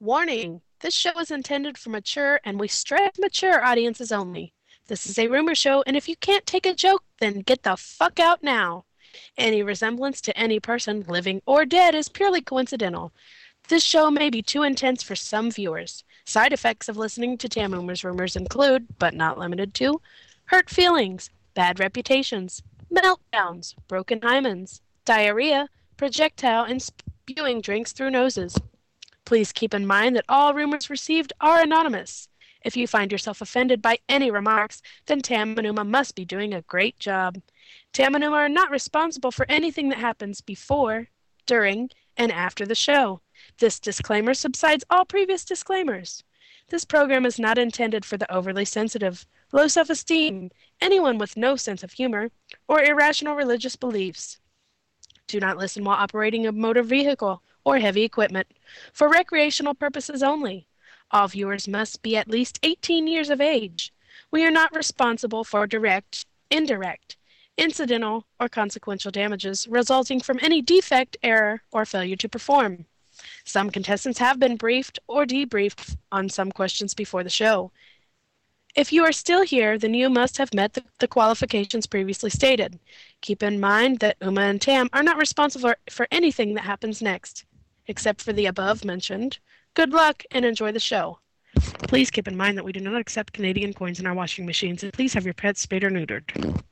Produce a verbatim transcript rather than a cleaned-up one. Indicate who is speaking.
Speaker 1: Warning! This show is intended for mature and we strive mature audiences only. This is a rumor show, and if you can't take a joke, then get the fuck out now. Any resemblance to any person, living or dead, is purely coincidental. This show may be too intense for some viewers. Side effects of listening to Tamoomer's rumors include, but not limited to, hurt feelings, bad reputations, meltdowns, broken hymens, diarrhea, projectile and spewing drinks through noses. Please keep in mind that all rumors received are anonymous. If you find yourself offended by any remarks, then Tamanuma must be doing a great job. Tamanuma are not responsible for anything that happens before, during, and after the show. This disclaimer subsides all previous disclaimers. This program is not intended for the overly sensitive, low self-esteem, anyone with no sense of humor, or irrational religious beliefs. Do not listen while operating a motor vehicle or heavy equipment. For recreational purposes only. All viewers must be at least eighteen years of age. We are not responsible for direct, indirect, incidental, or consequential damages resulting from any defect, error, or failure to perform. Some contestants have been briefed or debriefed on some questions before the show. If you are still here, then you must have met the, the qualifications previously stated. Keep in mind that Uma and Tam are not responsible for, for anything that happens next. Except for the above mentioned, good luck and enjoy the show. Please keep in mind that we do not accept Canadian coins in our washing machines, and please have your pets spayed or neutered.